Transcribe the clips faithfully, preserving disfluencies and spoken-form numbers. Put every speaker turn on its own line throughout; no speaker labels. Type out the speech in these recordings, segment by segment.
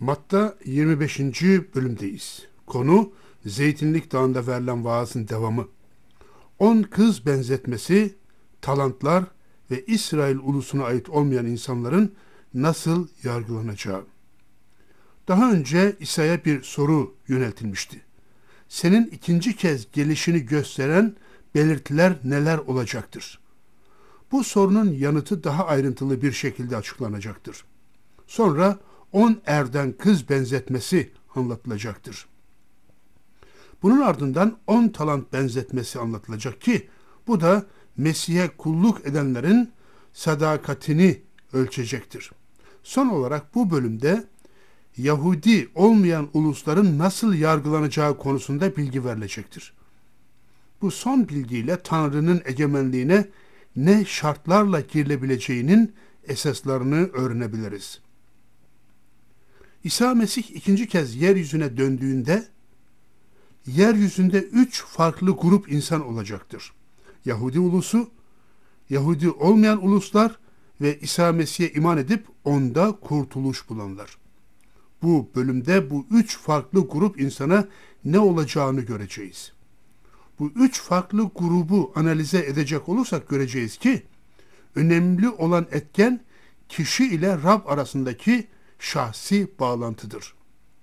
Matta yirmi beşinci bölümdeyiz. Konu Zeytinlik Dağı'nda verilen vaazın devamı. On kız benzetmesi, talantlar ve İsrail ulusuna ait olmayan insanların nasıl yargılanacağı. Daha önce İsa'ya bir soru yöneltilmişti. Senin ikinci kez gelişini gösteren belirtiler neler olacaktır? Bu sorunun yanıtı daha ayrıntılı bir şekilde açıklanacaktır. Sonra on erden kız benzetmesi anlatılacaktır. Bunun ardından on talant benzetmesi anlatılacak ki bu da Mesih'e kulluk edenlerin sadakatini ölçecektir. Son olarak bu bölümde Yahudi olmayan ulusların nasıl yargılanacağı konusunda bilgi verilecektir. Bu son bilgiyle Tanrı'nın egemenliğine ne şartlarla girilebileceğinin esaslarını öğrenebiliriz. İsa Mesih ikinci kez yeryüzüne döndüğünde yeryüzünde üç farklı grup insan olacaktır. Yahudi ulusu, Yahudi olmayan uluslar ve İsa Mesih'e iman edip onda kurtuluş bulanlar. Bu bölümde bu üç farklı grup insana ne olacağını göreceğiz. Bu üç farklı grubu analize edecek olursak göreceğiz ki önemli olan etken kişi ile Rab arasındaki şahsi bağlantıdır.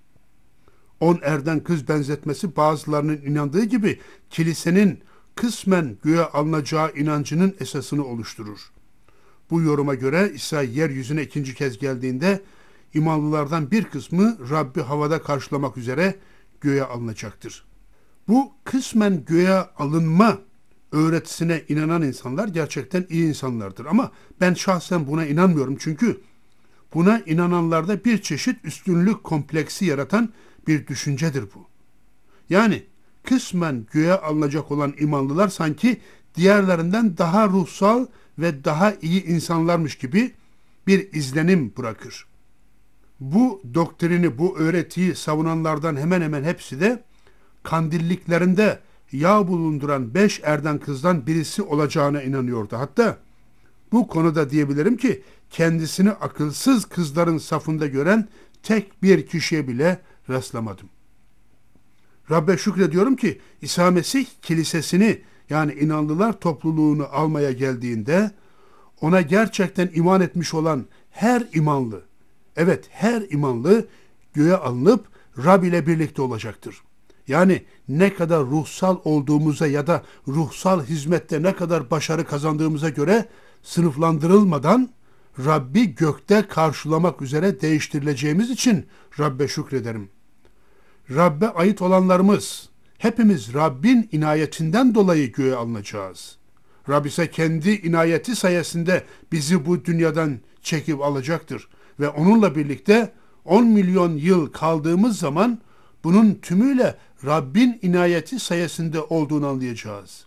On erden kız benzetmesi bazılarının inandığı gibi kilisenin kısmen göğe alınacağı inancının esasını oluşturur. Bu yoruma göre İsa yeryüzüne ikinci kez geldiğinde imanlılardan bir kısmı Rabbi havada karşılamak üzere göğe alınacaktır. Bu kısmen göğe alınma öğretisine inanan insanlar gerçekten iyi insanlardır. Ama ben şahsen buna inanmıyorum çünkü buna inananlarda bir çeşit üstünlük kompleksi yaratan bir düşüncedir bu. Yani kısmen göğe alınacak olan imanlılar sanki diğerlerinden daha ruhsal ve daha iyi insanlarmış gibi bir izlenim bırakır. Bu doktrini, bu öğretiyi savunanlardan hemen hemen hepsi de kandilliklerinde yağ bulunduran beş erden kızdan birisi olacağına inanıyordu. Hatta bu konuda diyebilirim ki kendisini akılsız kızların safında gören tek bir kişiye bile rastlamadım. Rabbe şükrediyorum ki İsa Mesih kilisesini yani inanlılar topluluğunu almaya geldiğinde ona gerçekten iman etmiş olan her imanlı, evet her imanlı göğe alınıp Rab ile birlikte olacaktır. Yani ne kadar ruhsal olduğumuza ya da ruhsal hizmette ne kadar başarı kazandığımıza göre sınıflandırılmadan Rabbi gökte karşılamak üzere değiştirileceğimiz için Rabbe şükrederim. Rabbe ait olanlarımız, hepimiz Rabbin inayetinden dolayı göğe alınacağız. Rab ise kendi inayeti sayesinde bizi bu dünyadan çekip alacaktır. Ve onunla birlikte on milyon yıl kaldığımız zaman bunun tümüyle Rabbin inayeti sayesinde olduğunu anlayacağız.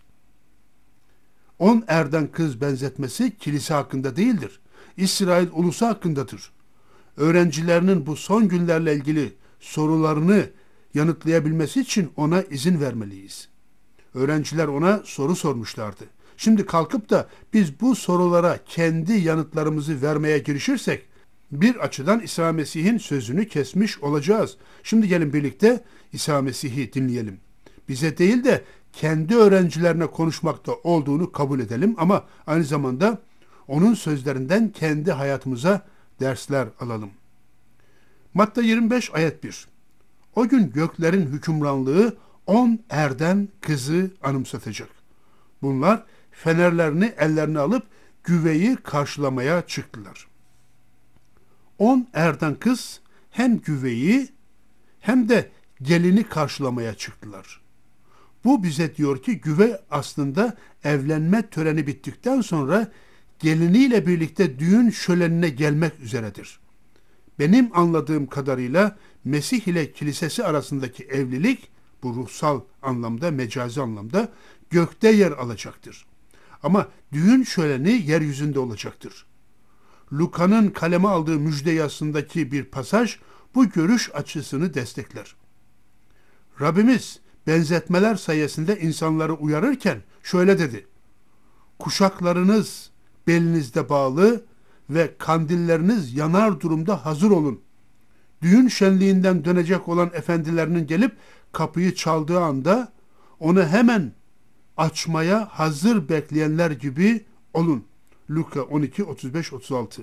On erden kız benzetmesi kilise hakkında değildir. İsrail ulusu hakkındadır. Öğrencilerinin bu son günlerle ilgili sorularını yanıtlayabilmesi için ona izin vermeliyiz. Öğrenciler ona soru sormuşlardı. Şimdi kalkıp da biz bu sorulara kendi yanıtlarımızı vermeye girişirsek bir açıdan İsa Mesih'in sözünü kesmiş olacağız. Şimdi gelin birlikte İsa Mesih'i dinleyelim. Bize değil de kendi öğrencilerine konuşmakta olduğunu kabul edelim ama aynı zamanda onun sözlerinden kendi hayatımıza dersler alalım. Matta yirmi beş ayet bir. O gün göklerin hükümranlığı on erden kızı anımsatacak. Bunlar fenerlerini ellerine alıp güveyi karşılamaya çıktılar. On erden kız hem güveyi hem de gelini karşılamaya çıktılar. Bu bize diyor ki güve aslında evlenme töreni bittikten sonra geliniyle birlikte düğün şölenine gelmek üzeredir. Benim anladığım kadarıyla Mesih ile kilisesi arasındaki evlilik bu ruhsal anlamda, mecazi anlamda gökte yer alacaktır. Ama düğün şöleni yeryüzünde olacaktır. Luka'nın kaleme aldığı müjde yazısındaki bir pasaj bu görüş açısını destekler. Rabbimiz benzetmeler sayesinde insanları uyarırken şöyle dedi: kuşaklarınız belinizde bağlı ve kandilleriniz yanar durumda hazır olun. düğün şenliğinden dönecek olan efendilerinin gelip kapıyı çaldığı anda onu hemen açmaya hazır bekleyenler gibi olun. Luka on iki otuz beş otuz altı.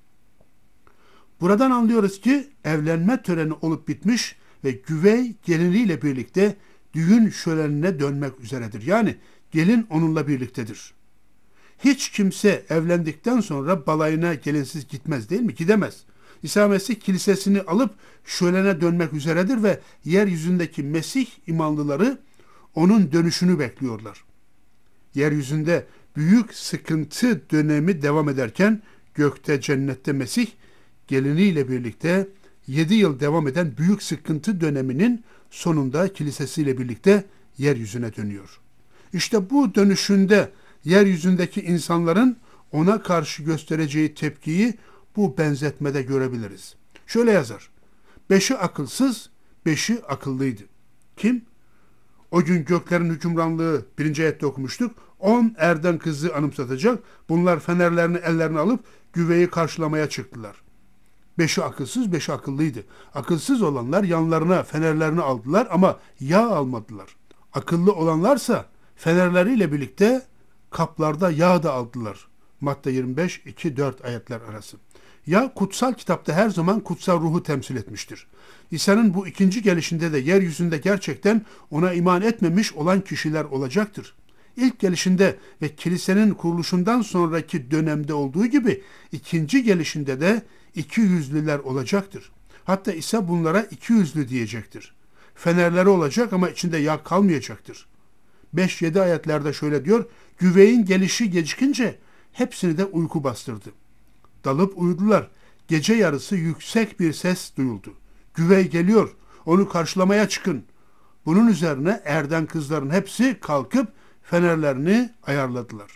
Buradan anlıyoruz ki evlenme töreni olup bitmiş ve güvey geliniyle birlikte düğün şölenine dönmek üzeredir. Yani gelin onunla birliktedir. Hiç kimse evlendikten sonra balayına gelinsiz gitmez, değil mi? Gidemez. İsa Mesih kilisesini alıp şölene dönmek üzeredir ve yeryüzündeki Mesih imanlıları onun dönüşünü bekliyorlar. Yeryüzünde büyük sıkıntı dönemi devam ederken gökte, cennette Mesih geliniyle birlikte yedi yıl devam eden büyük sıkıntı döneminin sonunda kilisesiyle birlikte yeryüzüne dönüyor. İşte bu dönüşünde yeryüzündeki insanların ona karşı göstereceği tepkiyi bu benzetmede görebiliriz. Şöyle yazar: Beşi akılsız, beşi akıllıydı. Kim? O gün göklerin hükümranlığı birinci ayette okumuştuk. On erden kızı anımsatacak. Bunlar fenerlerini ellerine alıp güveyi karşılamaya çıktılar. Beşi akılsız, beşi akıllıydı. Akılsız olanlar yanlarına fenerlerini aldılar ama yağ almadılar. Akıllı olanlarsa fenerleriyle birlikte kaplarda yağ da aldılar. Matta yirmi beş iki dört ayetler arası. Yağ kutsal kitapta her zaman kutsal ruhu temsil etmiştir. İsa'nın bu ikinci gelişinde de yeryüzünde gerçekten ona iman etmemiş olan kişiler olacaktır. İlk gelişinde ve kilisenin kuruluşundan sonraki dönemde olduğu gibi ikinci gelişinde de iki yüzlüler olacaktır. Hatta İsa bunlara iki yüzlü diyecektir. Fenerleri olacak ama içinde yağ kalmayacaktır. beş yedi ayetlerde şöyle diyor: Güveyin gelişi gecikince hepsini de uyku bastırdı. Dalıp uyudular. Gece yarısı yüksek bir ses duyuldu. Güvey geliyor, onu karşılamaya çıkın. Bunun üzerine erden kızların hepsi kalkıp fenerlerini ayarladılar.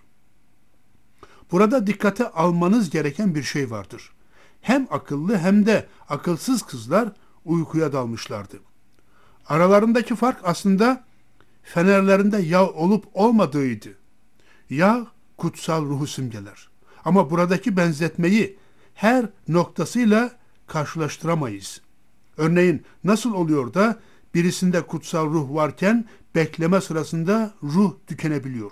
Burada dikkate almanız gereken bir şey vardır. Hem akıllı hem de akılsız kızlar uykuya dalmışlardı. Aralarındaki fark aslında fenerlerinde yağ olup olmadığıydı. Yağ kutsal ruhu simgeler. Ama buradaki benzetmeyi her noktasıyla karşılaştıramayız. Örneğin nasıl oluyor da birisinde kutsal ruh varken bekleme sırasında ruh tükenebiliyor?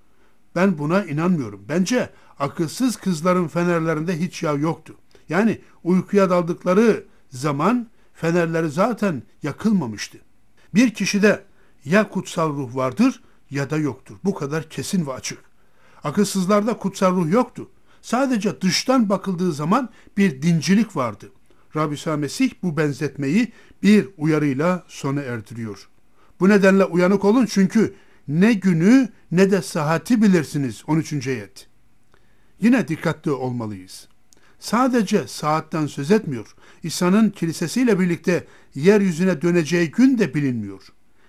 Ben buna inanmıyorum. Bence akılsız kızların fenerlerinde hiç yağ yoktu. Yani uykuya daldıkları zaman fenerleri zaten yakılmamıştı. Bir kişide ya kutsal ruh vardır ya da yoktur. Bu kadar kesin ve açık. Akılsızlarda kutsal ruh yoktu. Sadece dıştan bakıldığı zaman bir dincilik vardı. Rabbi İsa Mesih bu benzetmeyi bir uyarıyla sona erdiriyor. Bu nedenle uyanık olun çünkü ne günü ne de saati bilirsiniz. on üçüncü ayet. Yine dikkatli olmalıyız. Sadece saatten söz etmiyor. İsa'nın kilisesiyle birlikte yeryüzüne döneceği gün de bilinmiyor.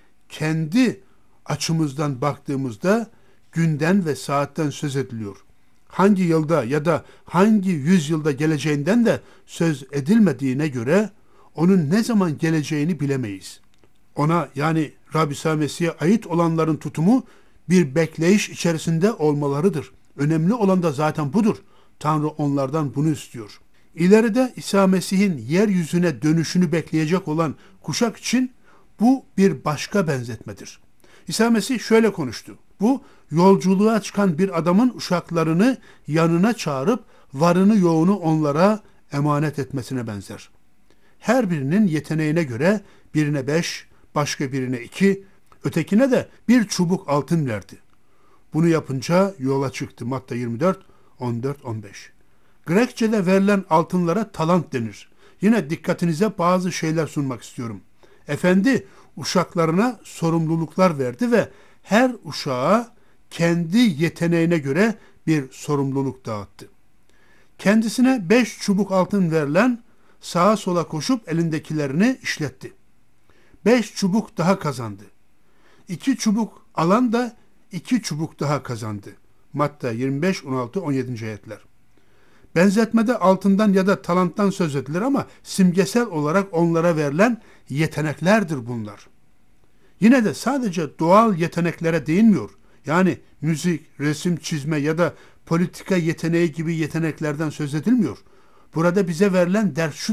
Kendi açımızdan baktığımızda günden ve saatten söz ediliyor. Hangi yılda ya da hangi yüzyılda geleceğinden de söz edilmediğine göre onun ne zaman geleceğini bilemeyiz. Ona, yani Rabbi İsa Mesih'e ait olanların tutumu bir bekleyiş içerisinde olmalarıdır. Önemli olan da zaten budur. Tanrı onlardan bunu istiyor. İleride İsa Mesih'in yeryüzüne dönüşünü bekleyecek olan kuşak için bu bir başka benzetmedir. İsa Mesih şöyle konuştu. Bu, yolculuğa çıkan bir adamın uşaklarını yanına çağırıp varını yoğunu onlara emanet etmesine benzer. Her birinin yeteneğine göre birine beş, başka birine iki, ötekine de bir çubuk altın verdi. Bunu yapınca yola çıktı. Matta yirmi dört on dört on beş. Grekçe'de verilen altınlara talant denir. Yine dikkatinize bazı şeyler sunmak istiyorum. Efendi uşaklarına sorumluluklar verdi ve her uşağa kendi yeteneğine göre bir sorumluluk dağıttı. Kendisine beş çubuk altın verilen sağa sola koşup elindekilerini işletti. Beş çubuk daha kazandı. İki çubuk alan da iki çubuk daha kazandı. Matta yirmi beş on altı on yedi ayetler. Benzetmede altından ya da talanttan söz edilir ama simgesel olarak onlara verilen yeteneklerdir bunlar. Yine de sadece doğal yeteneklere değinmiyor. Yani müzik, resim çizme ya da politika yeteneği gibi yeteneklerden söz edilmiyor. Burada bize verilen ders şudur.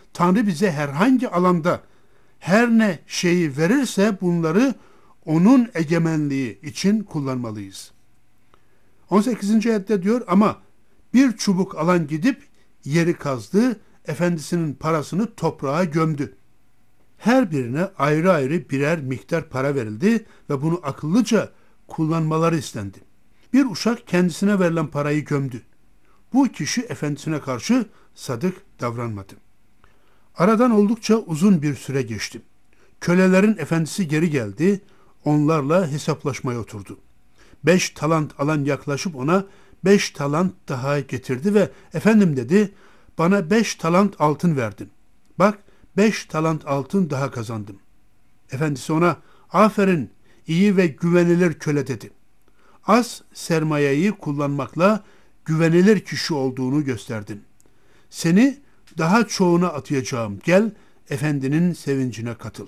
Tanrı bize herhangi alanda her ne şeyi verirse bunları onun egemenliği için kullanmalıyız. on sekizinci ayette diyor, ama bir çubuk alan gidip yeri kazdı, efendisinin parasını toprağa gömdü. Her birine ayrı ayrı birer miktar para verildi ve bunu akıllıca kullanmaları istendi. Bir uşak kendisine verilen parayı gömdü. Bu kişi efendisine karşı sadık davranmadı. Aradan oldukça uzun bir süre geçti. Kölelerin efendisi geri geldi, onlarla hesaplaşmaya oturdu. Beş talant alan yaklaşıp ona beş talant daha getirdi ve efendim dedi, bana beş talant altın verdin. Bak, beş talant altın daha kazandım. Efendisi ona, aferin, iyi ve güvenilir köle dedi. Az sermayeyi kullanmakla güvenilir kişi olduğunu gösterdin. Seni daha çoğuna atayacağım. Gel, efendinin sevincine katıl.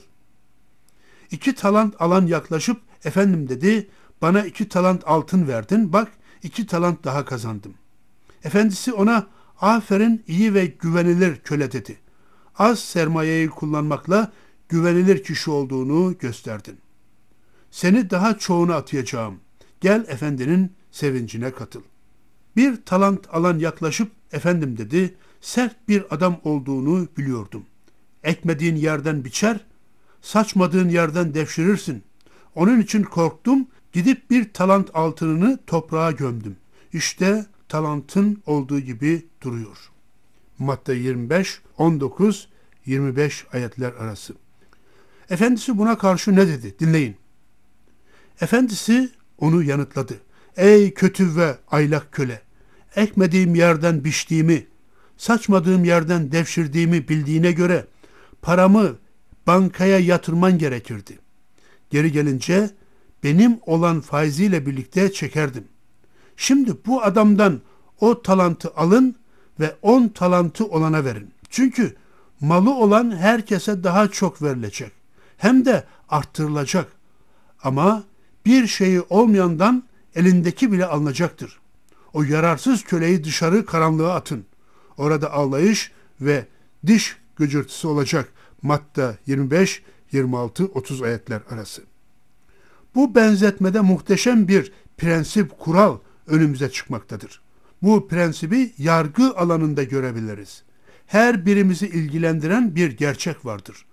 İki talant alan yaklaşıp, efendim dedi, bana iki talant altın verdin. Bak, iki talant daha kazandım. Efendisi ona, aferin, iyi ve güvenilir köle dedi. Az sermayeyi kullanmakla güvenilir kişi olduğunu gösterdin. Seni daha çoğuna atayacağım. Gel, efendinin sevincine katıl. Bir talant alan yaklaşıp, efendim dedi, sert bir adam olduğunu biliyordum. Ekmediğin yerden biçer, saçmadığın yerden devşirirsin. Onun için korktum, gidip bir talant altınını toprağa gömdüm. İşte talantın olduğu gibi duruyor. Matta yirmi beş, on dokuz, yirmi beş ayetler arası. Efendisi buna karşı ne dedi? Dinleyin. Efendisi onu yanıtladı. Ey kötü ve aylak köle! Ekmediğim yerden biçtiğimi, saçmadığım yerden devşirdiğimi bildiğine göre paramı bankaya yatırman gerekirdi. Geri gelince benim olan faiziyle birlikte çekerdim. Şimdi bu adamdan o talantı alın ve on talantı olana verin. Çünkü malı olan herkese daha çok verilecek. Hem de arttırılacak. Ama bir şeyi olmayandan elindeki bile alınacaktır. O yararsız köleyi dışarı karanlığa atın. Orada ağlayış ve diş gıcırtısı olacak. Matta yirmi beş, yirmi altı, otuz ayetler arası. Bu benzetmede muhteşem bir prensip, kural önümüze çıkmaktadır. Bu prensibi yargı alanında görebiliriz. Her birimizi ilgilendiren bir gerçek vardır.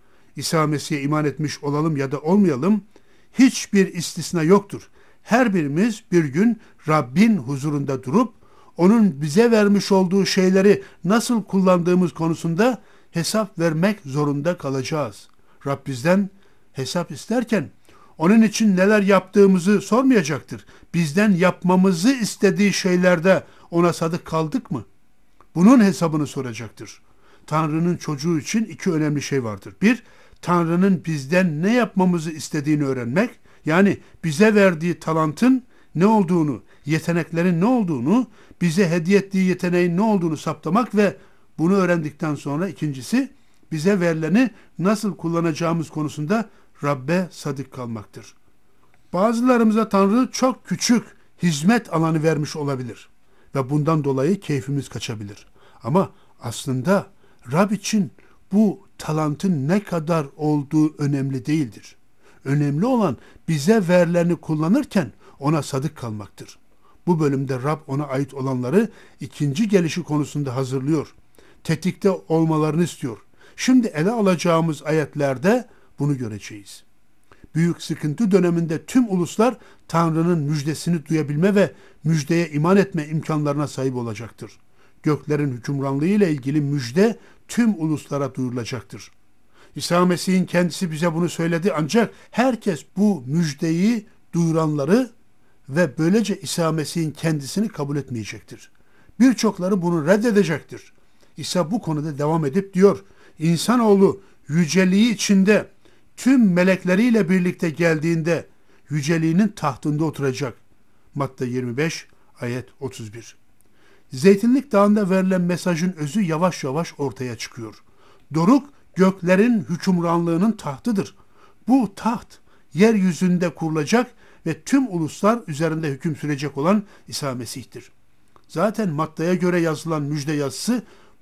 İsa Mesih'e iman etmiş olalım ya da olmayalım, hiçbir istisna yoktur. Her birimiz bir gün Rabbin huzurunda durup, onun bize vermiş olduğu şeyleri nasıl kullandığımız konusunda hesap vermek zorunda kalacağız. Rab bizden hesap isterken, onun için neler yaptığımızı sormayacaktır. Bizden yapmamızı istediği şeylerde ona sadık kaldık mı? Bunun hesabını soracaktır. Tanrı'nın çocuğu için iki önemli şey vardır. Bir, Tanrı'nın bizden ne yapmamızı istediğini öğrenmek, yani bize verdiği talantın ne olduğunu, yeteneklerin ne olduğunu, bize hediye ettiği yeteneğin ne olduğunu saptamak ve bunu öğrendikten sonra ikincisi, bize verileni nasıl kullanacağımız konusunda Rabbe sadık kalmaktır. Bazılarımıza Tanrı çok küçük hizmet alanı vermiş olabilir ve bundan dolayı keyfimiz kaçabilir. Ama aslında Rab için bu talantın ne kadar olduğu önemli değildir. Önemli olan bize verileni kullanırken ona sadık kalmaktır. Bu bölümde Rab ona ait olanları ikinci gelişi konusunda hazırlıyor. Tetikte olmalarını istiyor. Şimdi ele alacağımız ayetlerde bunu göreceğiz. Büyük sıkıntı döneminde tüm uluslar Tanrı'nın müjdesini duyabilme ve müjdeye iman etme imkanlarına sahip olacaktır. Göklerin hükümranlığı ile ilgili müjde tüm uluslara duyurulacaktır. İsa Mesih'in kendisi bize bunu söyledi, ancak herkes bu müjdeyi duyuranları ve böylece İsa Mesih'in kendisini kabul etmeyecektir. Birçokları bunu reddedecektir. İsa bu konuda devam edip diyor, İnsanoğlu yüceliği içinde tüm melekleriyle birlikte geldiğinde yüceliğinin tahtında oturacak. Matta yirmi beş ayet otuz bir. Zeytinlik Dağı'nda verilen mesajın özü yavaş yavaş ortaya çıkıyor. Doruk göklerin hükümranlığının tahtıdır. Bu taht yeryüzünde kurulacak ve tüm uluslar üzerinde hüküm sürecek olan İsa Mesih'tir. Zaten Matta'ya göre yazılan müjde yazısı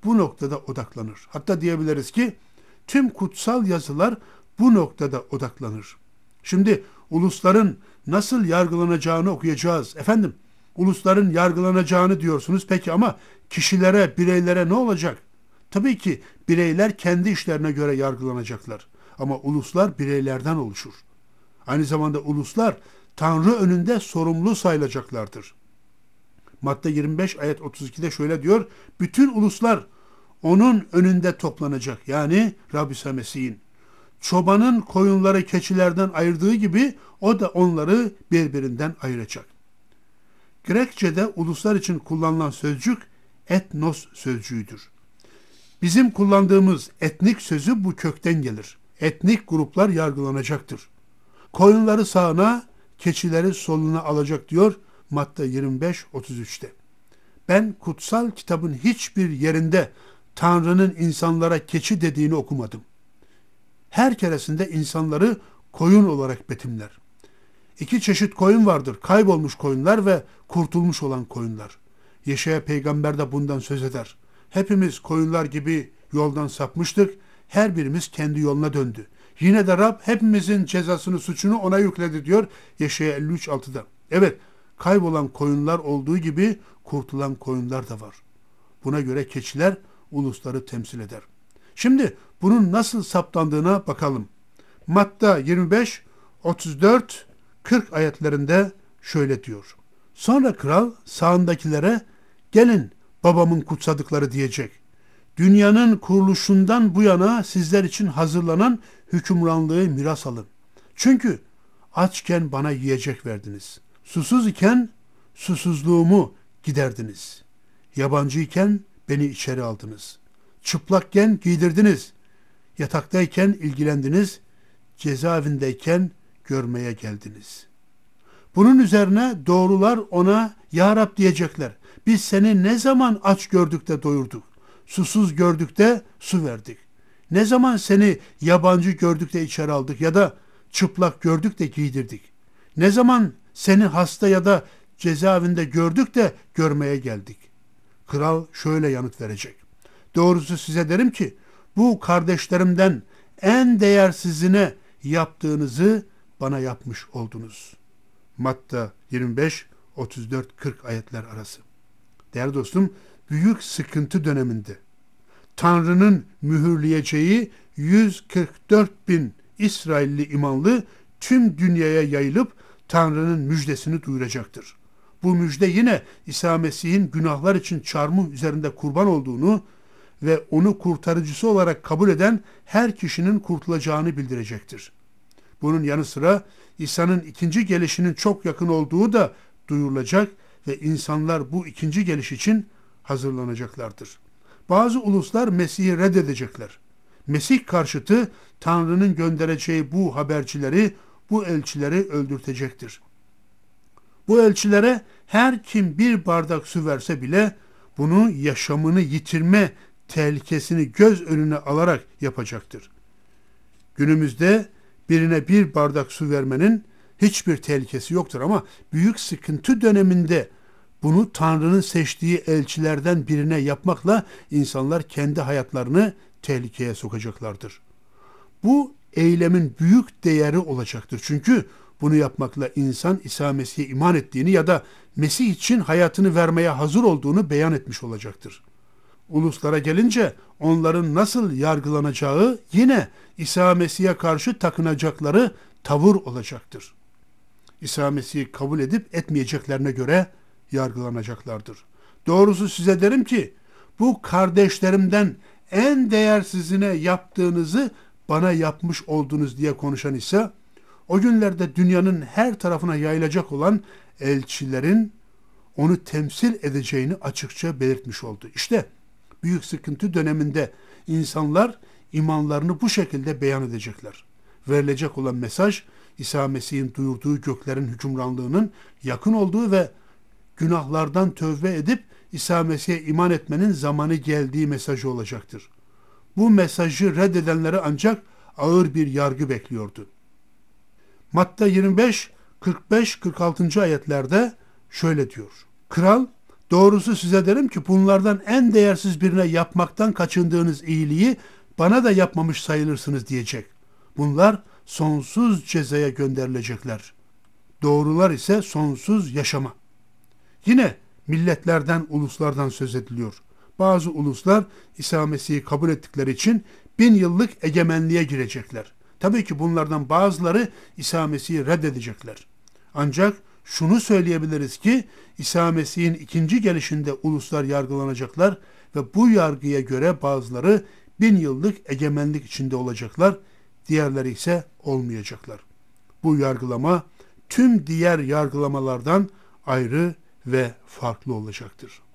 bu noktada odaklanır. Hatta diyebiliriz ki tüm kutsal yazılar bu noktada odaklanır. Şimdi ulusların nasıl yargılanacağını okuyacağız. Efendim, ulusların yargılanacağını diyorsunuz. Peki ama kişilere, bireylere ne olacak? Tabii ki bireyler kendi işlerine göre yargılanacaklar. Ama uluslar bireylerden oluşur. Aynı zamanda uluslar Tanrı önünde sorumlu sayılacaklardır. Matta yirmi beş ayet otuz ikide şöyle diyor: bütün uluslar onun önünde toplanacak. Yani Rab İsa Mesih'in. Çobanın koyunları keçilerden ayırdığı gibi o da onları birbirinden ayıracak. Grekçe'de uluslar için kullanılan sözcük etnos sözcüğüdür. Bizim kullandığımız etnik sözü bu kökten gelir. Etnik gruplar yargılanacaktır. Koyunları sağına, keçileri soluna alacak diyor Matta yirmi beş otuz üçte. Ben kutsal kitabın hiçbir yerinde Tanrı'nın insanlara keçi dediğini okumadım. Her keresinde insanları koyun olarak betimler. İki çeşit koyun vardır. Kaybolmuş koyunlar ve kurtulmuş olan koyunlar. Yeşaya peygamber de bundan söz eder. Hepimiz koyunlar gibi yoldan sapmıştık. Her birimiz kendi yoluna döndü. Yine de Rab hepimizin cezasını, suçunu ona yükledi diyor Yeşaya elli üç altıda. Evet, kaybolan koyunlar olduğu gibi kurtulan koyunlar da var. Buna göre keçiler ulusları temsil eder. Şimdi bunun nasıl saptandığına bakalım. Matta yirmi beş otuz dört kırk ayetlerinde şöyle diyor: sonra kral sağındakilere gelin babamın kutsadıkları diyecek. Dünyanın kuruluşundan bu yana sizler için hazırlanan hükümranlığı miras alın. Çünkü açken bana yiyecek verdiniz. Susuz iken susuzluğumu giderdiniz. Yabancı iken beni içeri aldınız. Çıplakken giydirdiniz. Yataktayken ilgilendiniz. Cezaevindeyken görmeye geldiniz. Bunun üzerine doğrular ona ya Rab diyecekler. Biz seni ne zaman aç gördük de doyurduk? Susuz gördük de su verdik. Ne zaman seni yabancı gördük de içeri aldık ya da çıplak gördük de giydirdik? Ne zaman seni hasta ya da cezaevinde gördük de görmeye geldik? Kral şöyle yanıt verecek: doğrusu size derim ki bu kardeşlerimden en değersizine yaptığınızı bana yapmış oldunuz. Matta yirmi beş otuz dört kırk ayetler arası. Değerli dostum, büyük sıkıntı döneminde Tanrı'nın mühürleyeceği yüz kırk dört bin İsrailli imanlı tüm dünyaya yayılıp Tanrı'nın müjdesini duyuracaktır. Bu müjde yine İsa Mesih'in günahlar için çarmıh üzerinde kurban olduğunu ve onu kurtarıcısı olarak kabul eden her kişinin kurtulacağını bildirecektir. Bunun yanı sıra İsa'nın ikinci gelişinin çok yakın olduğu da duyurulacak ve insanlar bu ikinci geliş için hazırlanacaklardır. Bazı uluslar Mesih'i reddedecekler. Mesih karşıtı Tanrı'nın göndereceği bu habercileri, bu elçileri öldürtecektir. Bu elçilere her kim bir bardak su verse bile bunu yaşamını yitirme tehlikesini göz önüne alarak yapacaktır. Günümüzde birine bir bardak su vermenin hiçbir tehlikesi yoktur ama büyük sıkıntı döneminde bunu Tanrı'nın seçtiği elçilerden birine yapmakla insanlar kendi hayatlarını tehlikeye sokacaklardır. Bu eylemin büyük değeri olacaktır. Çünkü bunu yapmakla insan İsa Mesih'e iman ettiğini ya da Mesih için hayatını vermeye hazır olduğunu beyan etmiş olacaktır. Uluslara gelince onların nasıl yargılanacağı yine İsa Mesih'e karşı takınacakları tavır olacaktır. İsa Mesih'i kabul edip etmeyeceklerine göre yargılanacaklardır. Doğrusu size derim ki bu kardeşlerimden en değersizine yaptığınızı bana yapmış oldunuz diye konuşan ise o günlerde dünyanın her tarafına yayılacak olan elçilerin onu temsil edeceğini açıkça belirtmiş oldu. İşte büyük sıkıntı döneminde insanlar imanlarını bu şekilde beyan edecekler. Verilecek olan mesaj İsa Mesih'in duyurduğu göklerin hükümranlığının yakın olduğu ve günahlardan tövbe edip İsa Mesih'e iman etmenin zamanı geldiği mesajı olacaktır. Bu mesajı reddedenleri ancak ağır bir yargı bekliyordu. Matta yirmi beş kırk beş kırk altı. ayetlerde şöyle diyor: kral Doğrusu size derim ki bunlardan en değersiz birine yapmaktan kaçındığınız iyiliği bana da yapmamış sayılırsınız diyecek. Bunlar sonsuz cezaya gönderilecekler. Doğrular ise sonsuz yaşama. Yine milletlerden, uluslardan söz ediliyor. Bazı uluslar İsa Mesih'i kabul ettikleri için bin yıllık egemenliğe girecekler. Tabii ki bunlardan bazıları İsa Mesih'i reddedecekler. Ancak şunu söyleyebiliriz ki İsa Mesih'in ikinci gelişinde uluslar yargılanacaklar ve bu yargıya göre bazıları bin yıllık egemenlik içinde olacaklar, diğerleri ise olmayacaklar. Bu yargılama tüm diğer yargılamalardan ayrı ve farklı olacaktır.